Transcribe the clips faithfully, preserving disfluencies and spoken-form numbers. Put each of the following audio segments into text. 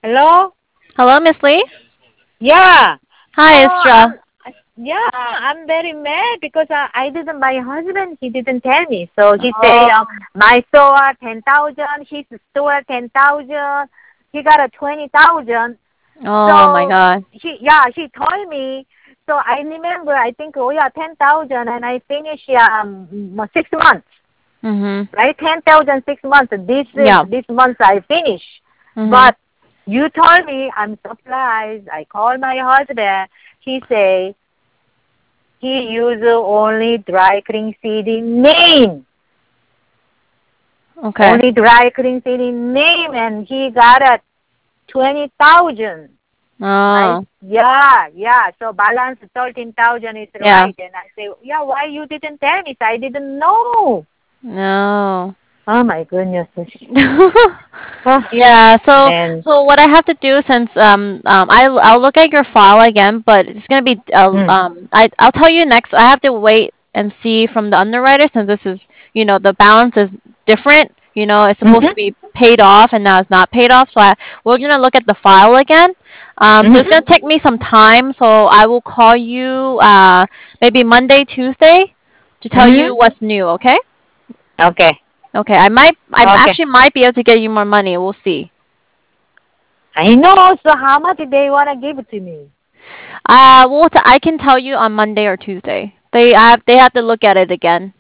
Hello? Hello, Miss Lee. Yeah. Hi, Oh, Istra. I'm yeah, I'm very mad because I, I didn't my husband he didn't tell me. So he said um, Oh, my store ten thousand, his store ten thousand, he got a twenty thousand. oh my So God. he yeah, he told me. So I remember I think oh yeah ten thousand and I finished um six months. Mhm. Right? Ten thousand six months. This Yeah. this month I finish. Mhm. But you told me I'm surprised. I called my husband. He say he use only dry clean city name. Okay. Only dry clean city name and he got a twenty thousand. I Oh, yeah, yeah. So balance thirteen thousand is yeah. right. And I say, yeah, why you didn't tell me? So I didn't know. No. Oh my goodness. Oh, Yeah, so man. so what I have to do since um um I I'll look at your file again, but it's gonna be uh, Mm. um I I'll tell you next. I have to wait and see from the underwriter since this is you know the balance is different. You know it's supposed to Mhm. be paid off and now it's not paid off. So I we're gonna look at the file again. Um, so it's Mhm. gonna take me some time. So I will call you uh maybe Monday, Tuesday to tell Mhm. you what's new. Okay. Okay. Okay. I might I Okay. actually might be able to get you more money. We'll see. I know. So how much they wanna give it to me? Uh, well, t- I can tell you on Monday or Tuesday. They have they have to look at it again.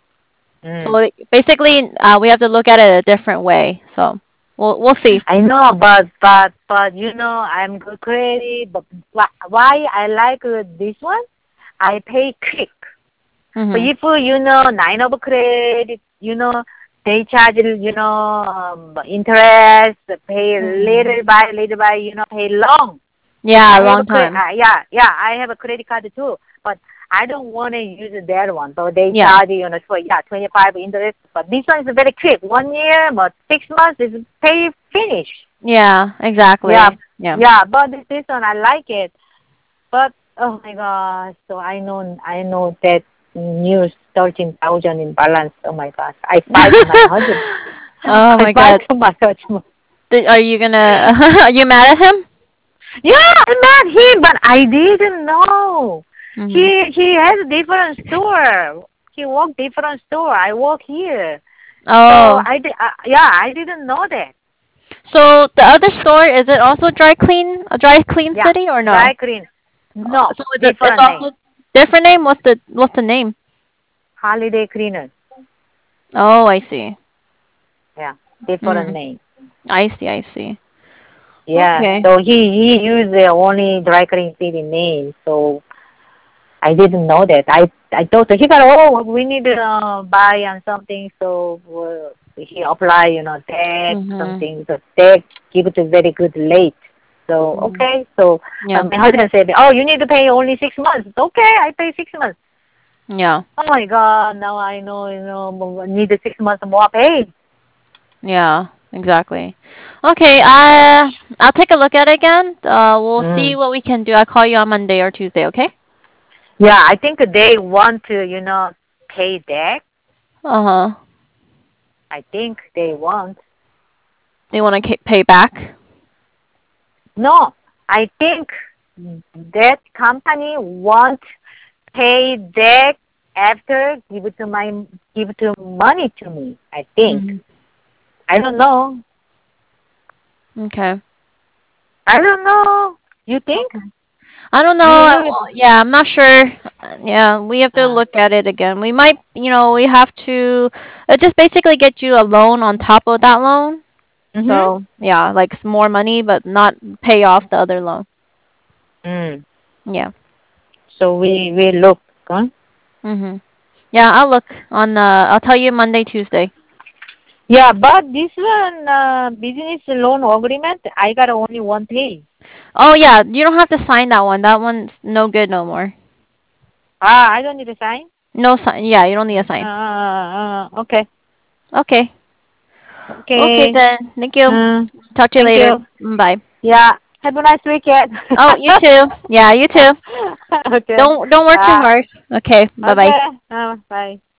So Mm. like, basically, uh, we have to look at it a different way. So we'll we'll see. I know, but but but you know, I'm good credit. But why why I like uh, this one? I pay quick. But Mhm. if uh, you know nine of credit, you know they charge you know um, interest, pay Mhm. little by little by you know pay long. Yeah, a I have a long credit. time. Uh, yeah, yeah. I have a credit card too, but I don't want to use that one. So they Yeah. charge you know for yeah twenty five interest. But this one is very quick. One year, but six months is pay finish. Yeah. Yeah, Exactly. Yeah. yeah. But this, this one I like it. But oh my gosh! So I know I know that news thirteen thousand in balance. Oh my gosh! I fight my husband. Oh I my fight God. my husband. Th- Are you gonna? Are you mad at him? Yeah, I met him, but I didn't know. Mhm. He he has a different store. He work different store. I work here. So Oh. I di- uh, yeah, I didn't know that. So the other store is it also dry clean? A dry clean Yeah, city or no? dry clean. Oh, No, so it's it's different name. also different name. What's the what's the name? Holiday cleaner. Oh, I see. Yeah, different Mm, name. I see, I see. Yeah. Okay. So he he used the only dry clean city name. So I didn't know that. I I thought he got oh we need to uh, buy on something so uh, he apply you know tag Mhm. something so tag give it a very good rate. So Mhm. okay so uh, Yeah. my husband said oh you need to pay only six months. Okay I pay six months. Yeah. Oh my God now I know you know need the six months more pay. Yeah. Exactly. Okay. I I'll take a look at it again. Uh, we'll see Mm. what we can do. I'll call you on Monday or Tuesday. Okay. Yeah I think they want to you know pay back. Uh huh. I think they want. They want to pay back. No, I think that company won't pay back after give it to my give to money to me. I think. Mhm. I don't know. Okay. I don't know. You think? Okay. I don't know. You I- you well, yeah, I'm not sure. Uh, Yeah, we have to uh, look at it again. We might, you know, we have to uh, just basically get you a loan on top of that loan. mhm. So yeah, like s- more money, but not pay off the other loan. Mm. Yeah. So we we look, huh? Mhm. Yeah, I'll look on. Uh, I'll tell you Monday, Tuesday. Yeah, but this one uh, business loan agreement, I got only one page. Oh yeah, you don't have to sign that one. That one's no good no more. Ah, I don't need to sign. No sign. Yeah, you don't need a Uh, sign. uh, uh, okay, Okay. Okay okay. then. Thank you. Uh, Talk to you thank later. you. Mm, bye. Yeah. Have a nice weekend. Oh, you too. Yeah, you too. Okay. Don't don't work too Uh, hard. Okay. Bye bye. okay. Uh, bye.